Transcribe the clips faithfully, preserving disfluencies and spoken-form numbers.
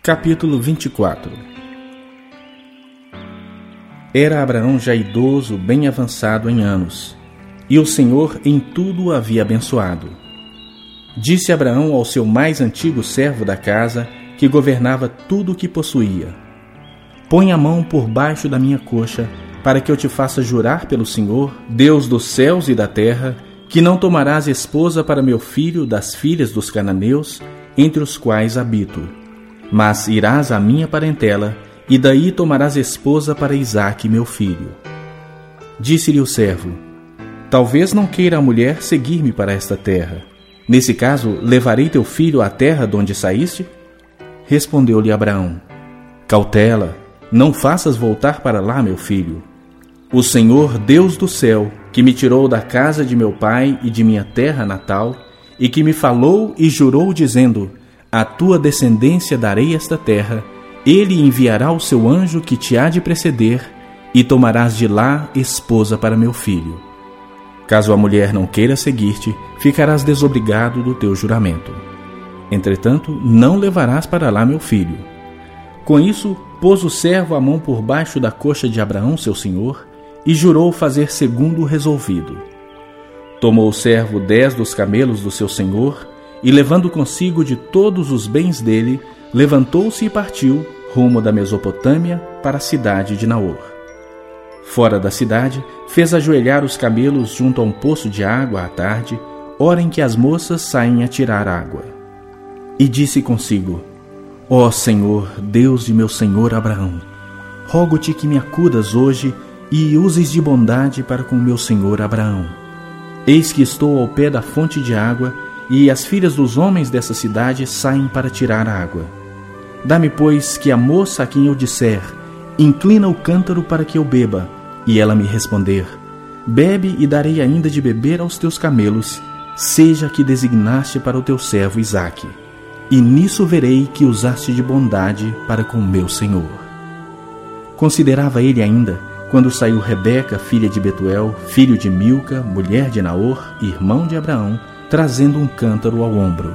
Capítulo vinte e quatro. Era Abraão já idoso, bem avançado em anos, e o Senhor em tudo o havia abençoado. Disse Abraão ao seu mais antigo servo da casa, que governava tudo o que possuía: Põe a mão por baixo da minha coxa, para que eu te faça jurar pelo Senhor, Deus dos céus e da terra, que não tomarás esposa para meu filho das filhas dos cananeus, entre os quais habito, mas irás à minha parentela, e daí tomarás esposa para Isaque, meu filho. Disse-lhe o servo: Talvez não queira a mulher seguir-me para esta terra. Nesse caso, levarei teu filho à terra de onde saíste? Respondeu-lhe Abraão: Cautela, não faças voltar para lá, meu filho. O Senhor, Deus do céu, que me tirou da casa de meu pai e de minha terra natal, e que me falou e jurou, dizendo: A tua descendência darei esta terra, ele enviará o seu anjo que te há de preceder, e tomarás de lá esposa para meu filho. Caso a mulher não queira seguir-te, ficarás desobrigado do teu juramento. Entretanto, não levarás para lá meu filho. Com isso, pôs o servo a mão por baixo da coxa de Abraão, seu senhor, e jurou fazer segundo o resolvido. Tomou o servo dez dos camelos do seu senhor, e levando consigo de todos os bens dele, levantou-se e partiu, rumo da Mesopotâmia, para a cidade de Naor. Fora da cidade, fez ajoelhar os camelos junto a um poço de água à tarde, hora em que as moças saem a tirar água. E disse consigo: Ó Senhor, Deus de meu senhor Abraão, rogo-te que me acudas hoje e uses de bondade para com meu senhor Abraão. Eis que estou ao pé da fonte de água, e as filhas dos homens dessa cidade saem para tirar água. Dá-me, pois, que a moça a quem eu disser: Inclina o cântaro para que eu beba, e ela me responder: Bebe, e darei ainda de beber aos teus camelos, seja que designaste para o teu servo Isaque. E nisso verei que usaste de bondade para com meu senhor. Considerava ele ainda, quando saiu Rebeca, filha de Betuel, filho de Milca, mulher de Naor, irmão de Abraão, trazendo um cântaro ao ombro.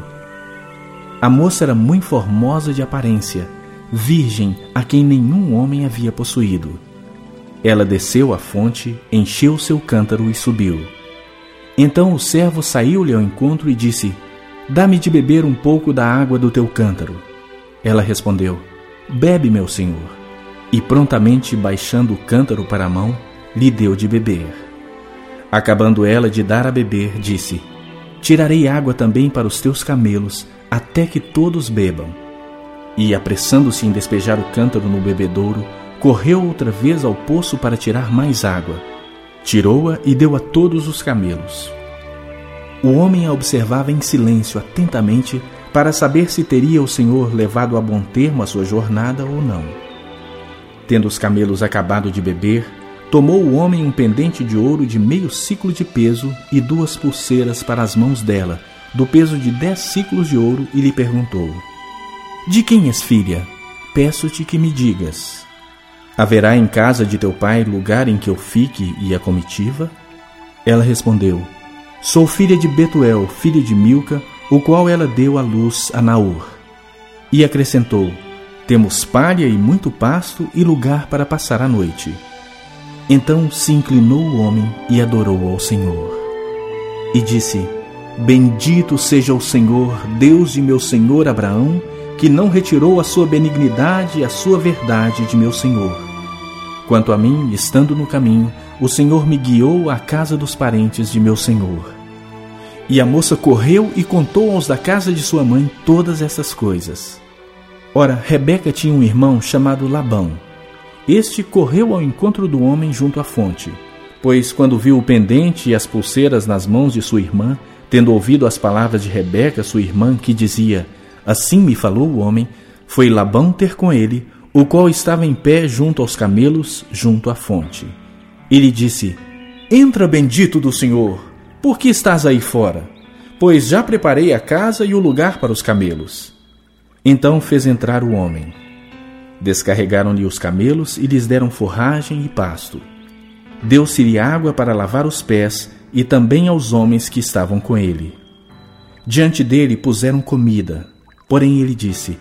A moça era muito formosa de aparência, virgem a quem nenhum homem havia possuído. Ela desceu à fonte, encheu seu cântaro e subiu. Então o servo saiu-lhe ao encontro e disse: Dá-me de beber um pouco da água do teu cântaro. Ela respondeu: Bebe, meu senhor. E prontamente, baixando o cântaro para a mão, lhe deu de beber. Acabando ela de dar a beber, disse: Tirarei água também para os teus camelos, até que todos bebam. E, apressando-se em despejar o cântaro no bebedouro, correu outra vez ao poço para tirar mais água. Tirou-a e deu a todos os camelos. O homem a observava em silêncio atentamente, para saber se teria o Senhor levado a bom termo a sua jornada ou não. Tendo os camelos acabado de beber, tomou o homem um pendente de ouro de meio ciclo de peso e duas pulseiras para as mãos dela, do peso de dez ciclos de ouro, e lhe perguntou: De quem és filha? Peço-te que me digas. Haverá em casa de teu pai lugar em que eu fique e a comitiva? Ela respondeu: Sou filha de Betuel, filho de Milca, o qual ela deu à luz a Naor. E acrescentou: Temos palha e muito pasto e lugar para passar a noite. Então se inclinou o homem e adorou ao Senhor. E disse: Bendito seja o Senhor, Deus de meu senhor Abraão, que não retirou a sua benignidade e a sua verdade de meu senhor. Quanto a mim, estando no caminho, o Senhor me guiou à casa dos parentes de meu senhor. E a moça correu e contou aos da casa de sua mãe todas essas coisas. Ora, Rebeca tinha um irmão chamado Labão. Este correu ao encontro do homem junto à fonte, pois quando viu o pendente e as pulseiras nas mãos de sua irmã, tendo ouvido as palavras de Rebeca, sua irmã, que dizia: Assim me falou o homem, foi Labão ter com ele, o qual estava em pé junto aos camelos, junto à fonte. E lhe disse: Entra, bendito do Senhor, por que estás aí fora? Pois já preparei a casa e o lugar para os camelos. Então fez entrar o homem. Descarregaram-lhe os camelos e lhes deram forragem e pasto. Deu-se-lhe água para lavar os pés, e também aos homens que estavam com ele. Diante dele puseram comida, porém ele disse: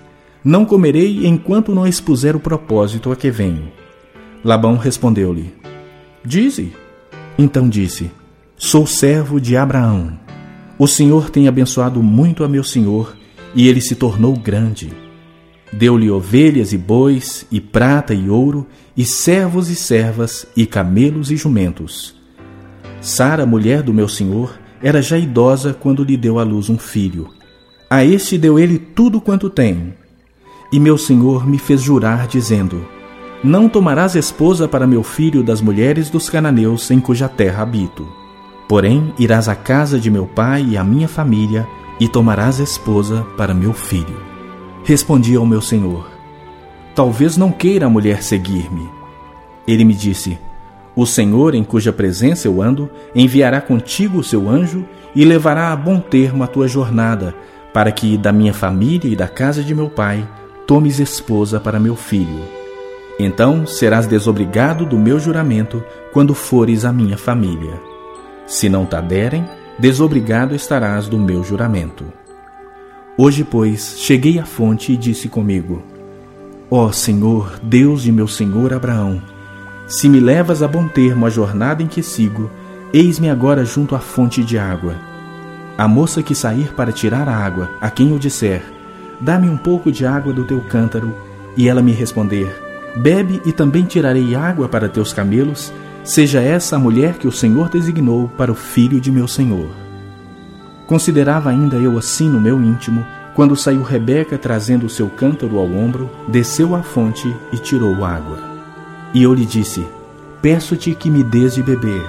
Não comerei enquanto não expuser o propósito a que venho. Labão respondeu-lhe: Dize. Então disse: Sou servo de Abraão. O Senhor tem abençoado muito a meu senhor, e ele se tornou grande. Deu-lhe ovelhas e bois, e prata e ouro, e servos e servas, e camelos e jumentos. Sara, mulher do meu senhor, era já idosa quando lhe deu à luz um filho. A este deu ele tudo quanto tem. E meu senhor me fez jurar, dizendo: Não tomarás esposa para meu filho das mulheres dos cananeus em cuja terra habito. Porém, irás à casa de meu pai e à minha família, e tomarás esposa para meu filho. Respondi ao meu senhor: Talvez não queira a mulher seguir-me. Ele me disse: O Senhor, em cuja presença eu ando, enviará contigo o seu anjo e levará a bom termo a tua jornada, para que da minha família e da casa de meu pai tomes esposa para meu filho. Então serás desobrigado do meu juramento quando fores à minha família. Se não te derem, desobrigado estarás do meu juramento. Hoje, pois, cheguei à fonte e disse comigo: Ó Senhor, Deus de meu senhor Abraão, se me levas a bom termo a jornada em que sigo, eis-me agora junto à fonte de água. A moça que sair para tirar a água, a quem eu disser: Dá-me um pouco de água do teu cântaro, e ela me responder: Bebe e também tirarei água para teus camelos, seja essa a mulher que o Senhor designou para o filho de meu senhor. Considerava ainda eu assim no meu íntimo, quando saiu Rebeca trazendo o seu cântaro ao ombro, desceu à fonte e tirou água. E eu lhe disse: Peço-te que me dês de beber.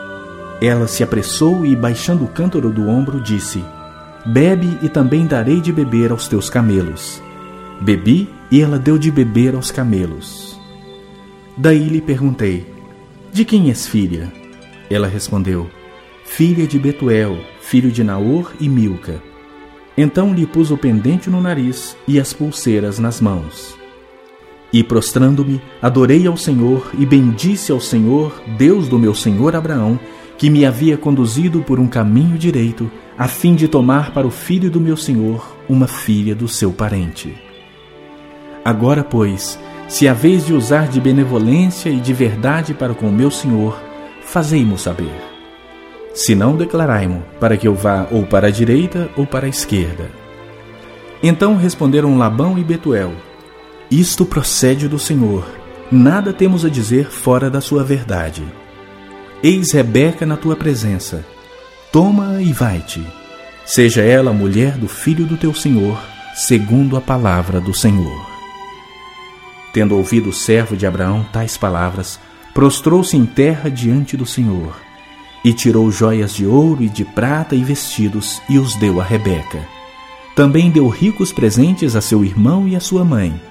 Ela se apressou e, baixando o cântaro do ombro, disse: Bebe e também darei de beber aos teus camelos. Bebi e ela deu de beber aos camelos. Daí lhe perguntei: De quem és filha? Ela respondeu: Filha de Betuel, filho de Naor e Milca. Então lhe pus o pendente no nariz e as pulseiras nas mãos. E prostrando-me, adorei ao Senhor e bendisse ao Senhor, Deus do meu senhor Abraão, que me havia conduzido por um caminho direito, a fim de tomar para o filho do meu senhor uma filha do seu parente. Agora, pois, se haveis de usar de benevolência e de verdade para com o meu senhor, fazei-mo saber. Se não, declarai-mo, para que eu vá ou para a direita ou para a esquerda. Então responderam Labão e Betuel: Isto procede do Senhor, nada temos a dizer fora da sua verdade. Eis Rebeca na tua presença, toma-a e vai-te. Seja ela a mulher do filho do teu senhor, segundo a palavra do Senhor. Tendo ouvido o servo de Abraão tais palavras, prostrou-se em terra diante do Senhor, e tirou joias de ouro e de prata e vestidos, e os deu a Rebeca. Também deu ricos presentes a seu irmão e a sua mãe.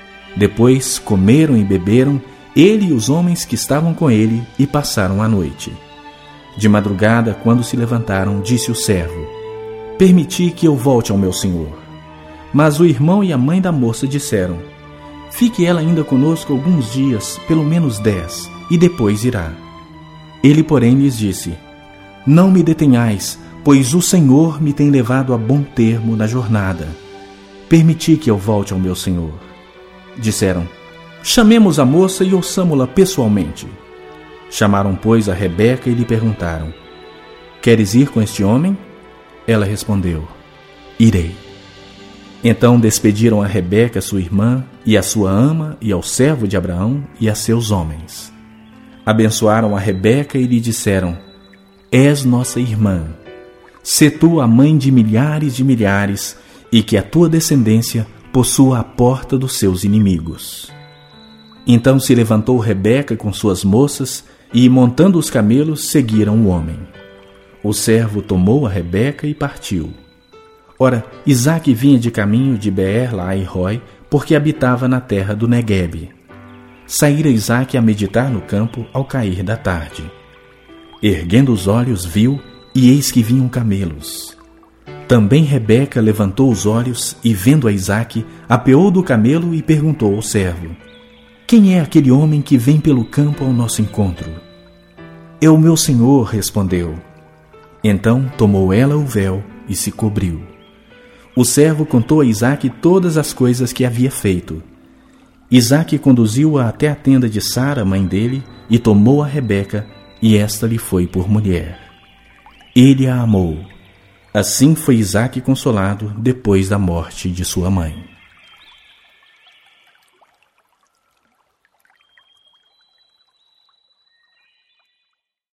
Depois comeram e beberam, ele e os homens que estavam com ele, e passaram a noite. De madrugada, quando se levantaram, disse o servo: Permiti que eu volte ao meu senhor. Mas o irmão e a mãe da moça disseram: Fique ela ainda conosco alguns dias, pelo menos dez, e depois irá. Ele, porém, lhes disse: Não me detenhais, pois o Senhor me tem levado a bom termo na jornada. Permiti que eu volte ao meu senhor. Disseram: Chamemos a moça e ouçamo-la pessoalmente. Chamaram, pois, a Rebeca e lhe perguntaram: Queres ir com este homem? Ela respondeu: Irei. Então despediram a Rebeca, sua irmã, e a sua ama, e ao servo de Abraão, e a seus homens. Abençoaram a Rebeca e lhe disseram: És nossa irmã. Sê tu a mãe de milhares de milhares, e que a tua descendência possua a porta dos seus inimigos. Então se levantou Rebeca com suas moças, e, montando os camelos, seguiram o homem. O servo tomou a Rebeca e partiu. Ora, Isaque vinha de caminho de Beer-lahai-roi, porque habitava na terra do Neguebe. Saíra Isaque a meditar no campo ao cair da tarde. Erguendo os olhos, viu, e eis que vinham camelos. Também Rebeca levantou os olhos e, vendo a Isaque, apeou do camelo e perguntou ao servo: Quem é aquele homem que vem pelo campo ao nosso encontro? É o meu senhor, respondeu. Então tomou ela o véu e se cobriu. O servo contou a Isaque todas as coisas que havia feito. Isaque conduziu-a até a tenda de Sara, mãe dele, e tomou a Rebeca, e esta lhe foi por mulher. Ele a amou. Assim foi Isaque consolado depois da morte de sua mãe.